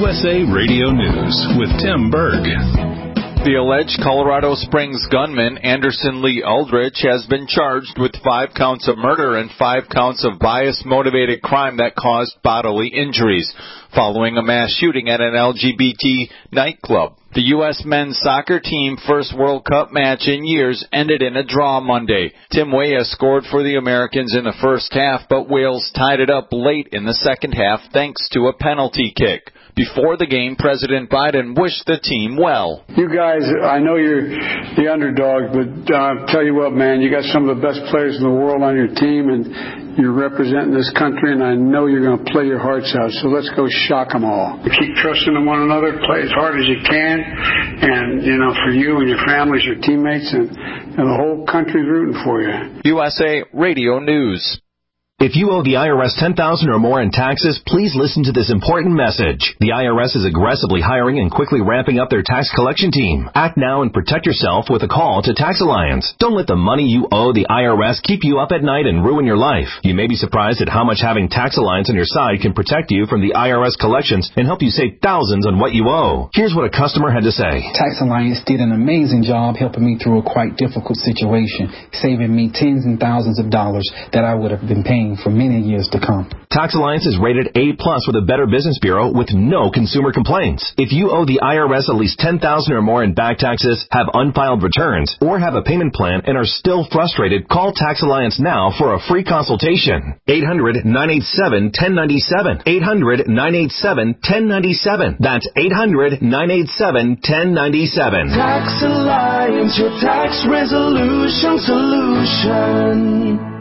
USA Radio News with Tim Berg. The alleged Colorado Springs gunman, Anderson Lee Aldrich, has been charged with 5 counts of murder and 5 counts of bias-motivated crime that caused bodily injuries, following a mass shooting at an LGBT nightclub. The U.S. men's soccer team first World Cup match in years ended in a draw Monday. Tim Weah scored for the Americans in the first half, but Wales tied it up late in the second half thanks to a penalty kick. Before the game, President Biden wished the team well. You guys, I know you're the underdog, but I'll tell you what, man, you got some of the best players in the world on your team, and you're representing this country, and I know you're going to play your hearts out, so let's go shock them all. Keep trusting in one another, play as hard as you can, and, for you and your families, your teammates, and the whole country's rooting for you. USA Radio News. If you owe the IRS $10,000 or more in taxes, please listen to this important message. The IRS is aggressively hiring and quickly ramping up their tax collection team. Act now and protect yourself with a call to Tax Alliance. Don't let the money you owe the IRS keep you up at night and ruin your life. You may be surprised at how much having Tax Alliance on your side can protect you from the IRS collections and help you save thousands on what you owe. Here's what a customer had to say. Tax Alliance did an amazing job helping me through a quite difficult situation, saving me tens and thousands of dollars that I would have been paying for many years to come. Tax Alliance is rated A+ with a Better Business Bureau with no consumer complaints. If you owe the IRS at least $10,000 or more in back taxes, have unfiled returns, or have a payment plan and are still frustrated, call Tax Alliance now for a free consultation. 800-987-1097. 800-987-1097. That's 800-987-1097. Tax Alliance, your tax resolution solution.